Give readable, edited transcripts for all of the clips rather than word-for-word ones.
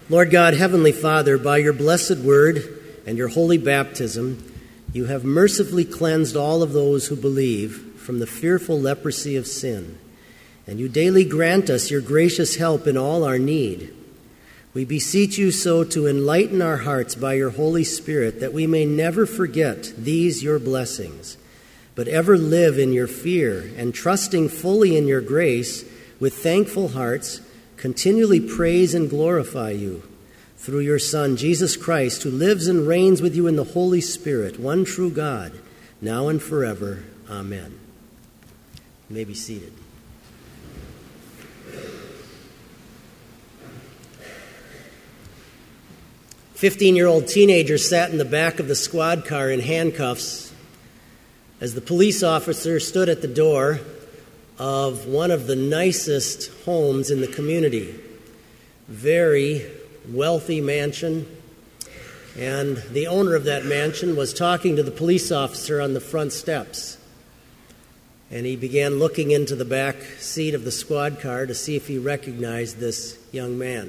Lord God, Heavenly Father, by your blessed word and your holy baptism, you have mercifully cleansed all of those who believe from the fearful leprosy of sin, and you daily grant us your gracious help in all our need. We beseech you so to enlighten our hearts by your Holy Spirit, that we may never forget these your blessings, but ever live in your fear, and trusting fully in your grace, with thankful hearts, continually praise and glorify you through your Son, Jesus Christ, who lives and reigns with you in the Holy Spirit, one true God, now and forever. Amen. You may be seated. A 15-year-old teenager sat in the back of the squad car in handcuffs as the police officer stood at the door of one of the nicest homes in the community. Very wealthy mansion, and the owner of that mansion was talking to the police officer on the front steps. And he began looking into the back seat of the squad car to see if he recognized this young man.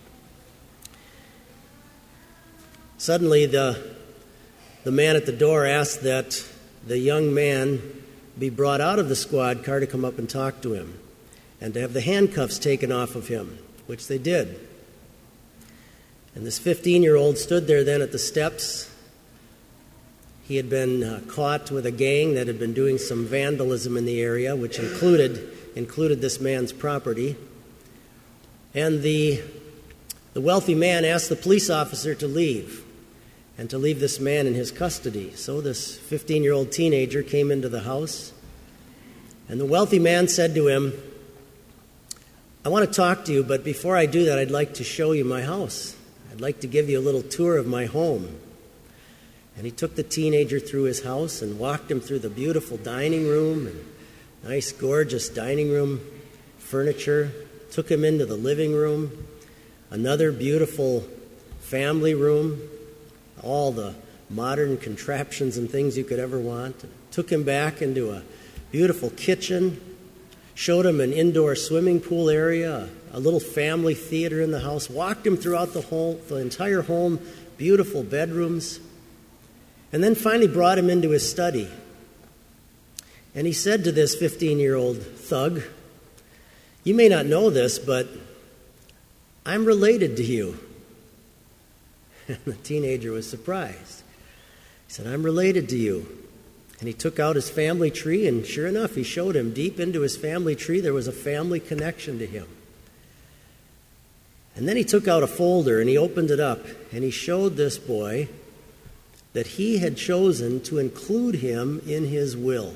Suddenly, the man at the door asked that the young man be brought out of the squad car to come up and talk to him, and to have the handcuffs taken off of him, which they did. And this 15-year-old stood there then at the steps. He had been caught with a gang that had been doing some vandalism in the area, which included this man's property. And the wealthy man asked the police officer to leave, and to leave this man in his custody. So this 15-year-old teenager came into the house, and the wealthy man said to him, "I want to talk to you, but before I do that, I'd like to show you my house. I'd like to give you a little tour of my home." And he took the teenager through his house and walked him through the beautiful dining room and nice, gorgeous dining room furniture, took him into the living room, another beautiful family room, all the modern contraptions and things you could ever want. Took him back into a beautiful kitchen, showed him an indoor swimming pool area, a little family theater in the house, walked him throughout the entire home, beautiful bedrooms, and then finally brought him into his study. And he said to this 15-year-old thug, "You may not know this, but I'm related to you." And the teenager was surprised. He said, "I'm related to you." And he took out his family tree, and sure enough, he showed him deep into his family tree there was a family connection to him. And then he took out a folder and he opened it up, and he showed this boy that he had chosen to include him in his will.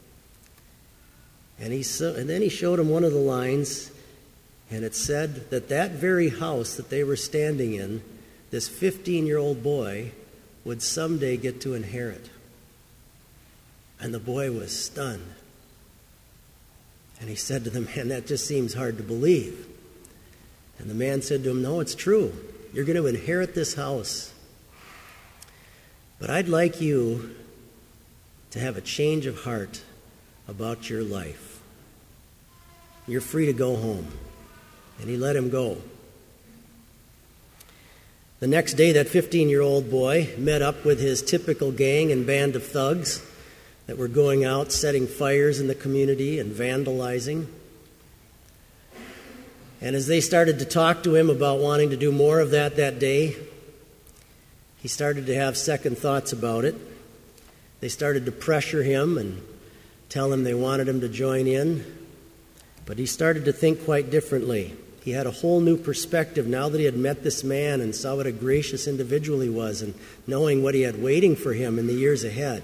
And then he showed him one of the lines, and it said that that very house that they were standing in, this 15-year-old boy would someday get to inherit. And the boy was stunned. And he said to the man, "That just seems hard to believe." And the man said to him, "No, it's true. You're going to inherit this house. But I'd like you to have a change of heart about your life. You're free to go home." And he let him go. The next day, that 15-year-old boy met up with his typical gang and band of thugs that were going out setting fires in the community and vandalizing. And as they started to talk to him about wanting to do more of that day, he started to have second thoughts about it. They started to pressure him and tell him they wanted him to join in. But he started to think quite differently. He had a whole new perspective now that he had met this man and saw what a gracious individual he was, and knowing what he had waiting for him in the years ahead.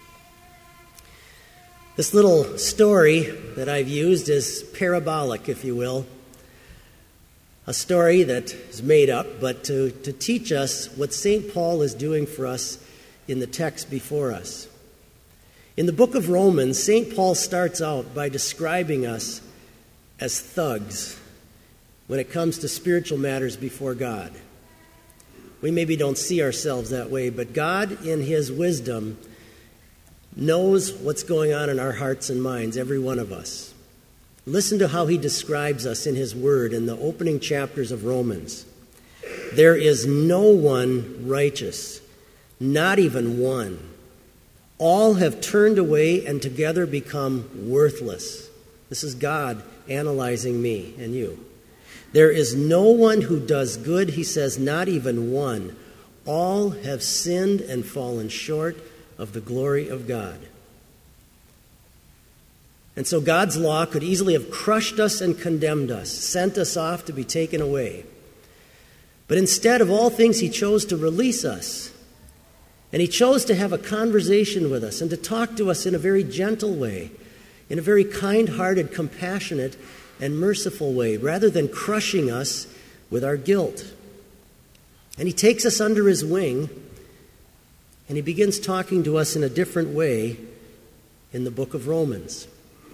This little story that I've used is parabolic, if you will. A story that is made up, but to teach us what St. Paul is doing for us in the text before us. In the book of Romans, St. Paul starts out by describing us as thugs when it comes to spiritual matters before God. We maybe don't see ourselves that way, but God, in his wisdom, knows what's going on in our hearts and minds, every one of us. Listen to how he describes us in his word in the opening chapters of Romans. there is no one righteous, not even one. All have turned away and together become worthless. This is God analyzing me and you. There is no one who does good, he says, not even one. All have sinned and fallen short of the glory of God. And so God's law could easily have crushed us and condemned us, sent us off to be taken away. But instead of all things, he chose to release us. And he chose to have a conversation with us and to talk to us in a very gentle way, in a very kind-hearted, compassionate, and merciful way, rather than crushing us with our guilt. And he takes us under his wing, and he begins talking to us in a different way in the book of Romans.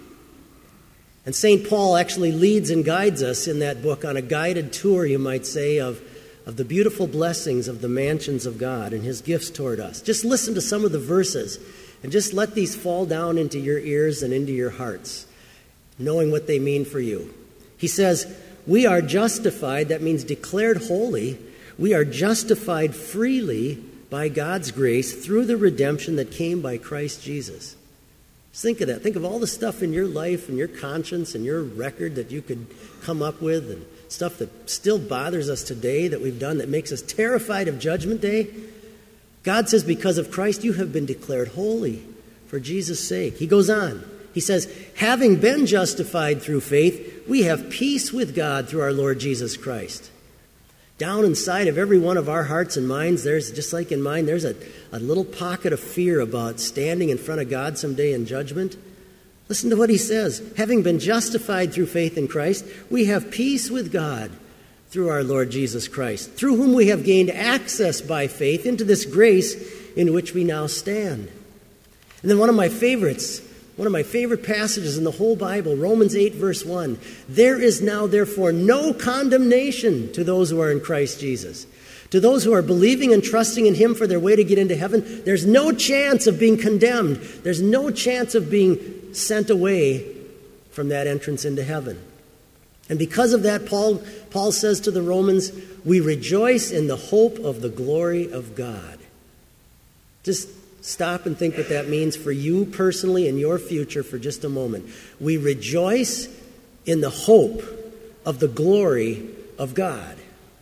And St. Paul actually leads and guides us in that book on a guided tour, you might say, of the beautiful blessings of the mansions of God and his gifts toward us. Just listen to some of the verses and just let these fall down into your ears and into your hearts, knowing what they mean for you. He says, we are justified, that means declared holy. We are justified freely by God's grace through the redemption that came by Christ Jesus. Just think of that. Think of all the stuff in your life and your conscience and your record that you could come up with, and stuff that still bothers us today that we've done that makes us terrified of Judgment Day. God says, because of Christ, you have been declared holy for Jesus' sake. He goes on. He says, having been justified through faith, we have peace with God through our Lord Jesus Christ. Down inside of every one of our hearts and minds, there's, just like in mine, there's a little pocket of fear about standing in front of God someday in judgment. Listen to what he says. Having been justified through faith in Christ, we have peace with God through our Lord Jesus Christ, through whom we have gained access by faith into this grace in which we now stand. And then one of my favorite passages in the whole Bible, Romans 8, verse 1. There is now, therefore, no condemnation to those who are in Christ Jesus. To those who are believing and trusting in him for their way to get into heaven, there's no chance of being condemned. There's no chance of being sent away from that entrance into heaven. And because of that, Paul says to the Romans, we rejoice in the hope of the glory of God. Just stop and think what that means for you personally and your future for just a moment. We rejoice in the hope of the glory of God.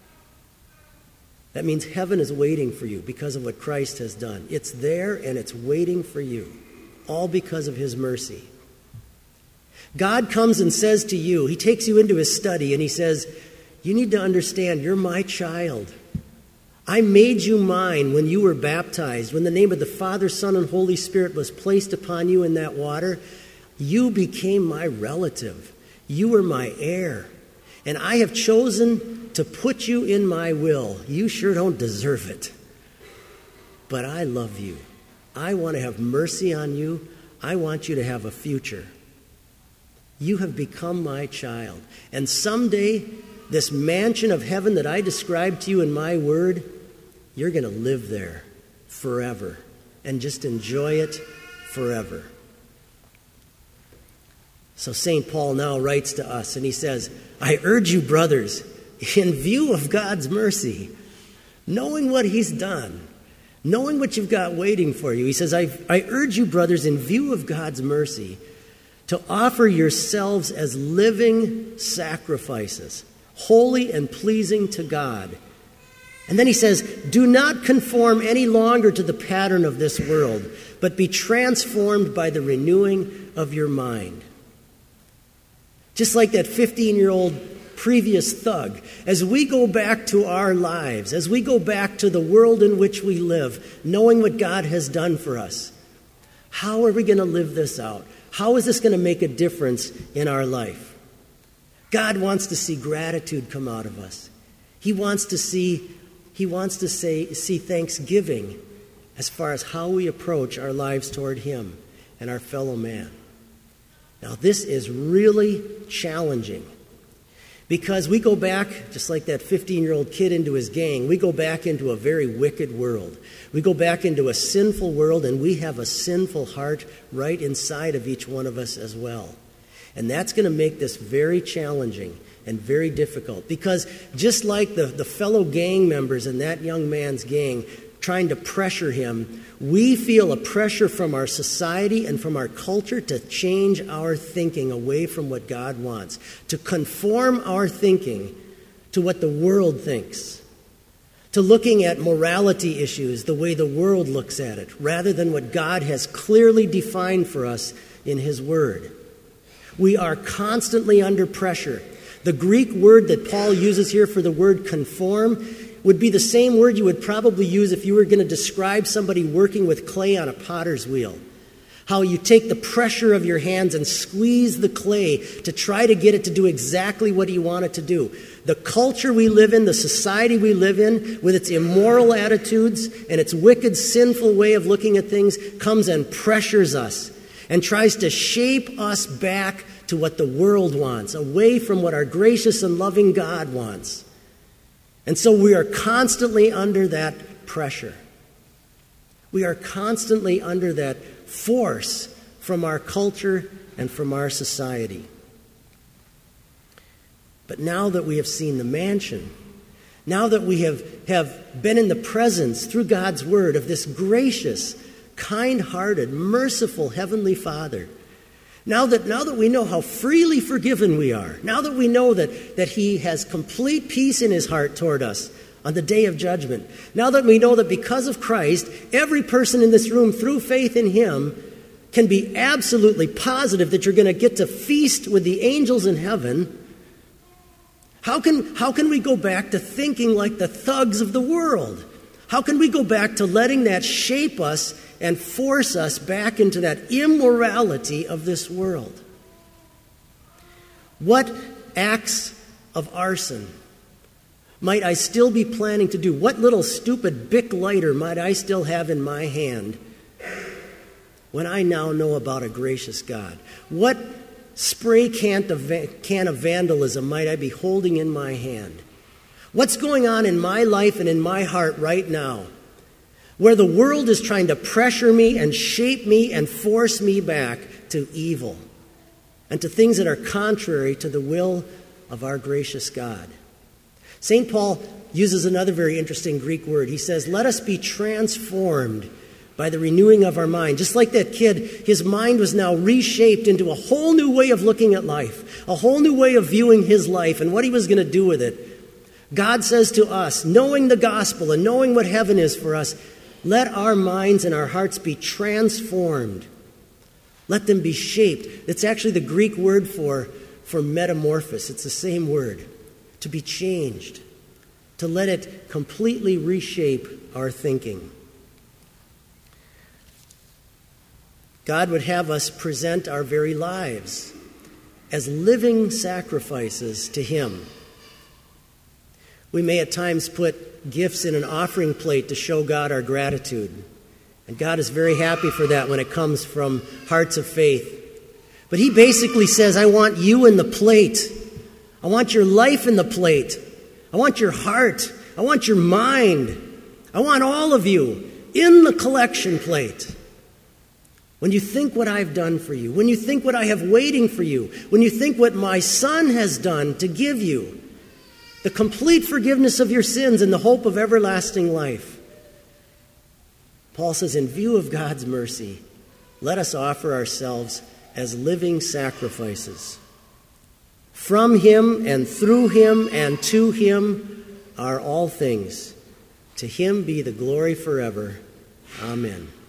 That means heaven is waiting for you because of what Christ has done. It's there and it's waiting for you, all because of his mercy. God comes and says to you, he takes you into his study and he says, you need to understand, you're my child. I made you mine when you were baptized. When the name of the Father, Son, and Holy Spirit was placed upon you in that water, you became my relative. You were my heir. And I have chosen to put you in my will. You sure don't deserve it. But I love you. I want to have mercy on you. I want you to have a future. You have become my child. And someday, this mansion of heaven that I described to you in my word, you're going to live there forever and just enjoy it forever. So St. Paul now writes to us and he says, I urge you, brothers, in view of God's mercy, knowing what he's done, knowing what you've got waiting for you, he says, I urge you, brothers, in view of God's mercy, to offer yourselves as living sacrifices, holy and pleasing to God. And then he says, do not conform any longer to the pattern of this world, but be transformed by the renewing of your mind. Just like that 15-year-old previous thug, as we go back to our lives, as we go back to the world in which we live, knowing what God has done for us, how are we going to live this out? How is this going to make a difference in our life? God wants to see gratitude come out of us. He wants to see thanksgiving as far as how we approach our lives toward him and our fellow man. Now, this is really challenging because we go back, just like that 15-year-old kid into his gang, we go back into a very wicked world. We go back into a sinful world, and we have a sinful heart right inside of each one of us as well. And that's going to make this very challenging and very difficult. Because just like the fellow gang members in that young man's gang trying to pressure him, we feel a pressure from our society and from our culture to change our thinking away from what God wants, to conform our thinking to what the world thinks, to looking at morality issues the way the world looks at it, rather than what God has clearly defined for us in His Word. We are constantly under pressure. The Greek word that Paul uses here for the word conform would be the same word you would probably use if you were going to describe somebody working with clay on a potter's wheel. How you take the pressure of your hands and squeeze the clay to try to get it to do exactly what you want it to do. The culture we live in, the society we live in, with its immoral attitudes and its wicked, sinful way of looking at things, comes and pressures us and tries to shape us back to what the world wants, away from what our gracious and loving God wants. And so we are constantly under that pressure. We are constantly under that force from our culture and from our society. But now that we have seen the mansion, now that we have been in the presence through God's Word of this gracious, kind-hearted, merciful Heavenly Father, now that we know how freely forgiven we are, now that we know that He has complete peace in His heart toward us on the day of judgment, now that we know that because of Christ, every person in this room, through faith in Him, can be absolutely positive that you're going to get to feast with the angels in heaven, how can we go back to thinking like the thugs of the world? How can we go back to letting that shape us and force us back into that immorality of this world? What acts of arson might I still be planning to do? What little stupid Bic lighter might I still have in my hand when I now know about a gracious God? What spray can of vandalism might I be holding in my hand? What's going on in my life and in my heart right now where the world is trying to pressure me and shape me and force me back to evil and to things that are contrary to the will of our gracious God? St. Paul uses another very interesting Greek word. He says, let us be transformed by the renewing of our mind. Just like that kid, his mind was now reshaped into a whole new way of looking at life, a whole new way of viewing his life and what he was going to do with it. God says to us, knowing the gospel and knowing what heaven is for us, let our minds and our hearts be transformed. Let them be shaped. It's actually the Greek word for metamorphosis. It's the same word. To be changed. To let it completely reshape our thinking. God would have us present our very lives as living sacrifices to Him. We may at times put gifts in an offering plate to show God our gratitude. And God is very happy for that when it comes from hearts of faith. But He basically says, I want you in the plate. I want your life in the plate. I want your heart. I want your mind. I want all of you in the collection plate. When you think what I've done for you, when you think what I have waiting for you, when you think what my Son has done to give you, the complete forgiveness of your sins and the hope of everlasting life. Paul says, in view of God's mercy, let us offer ourselves as living sacrifices. From Him and through Him and to Him are all things. To Him be the glory forever. Amen.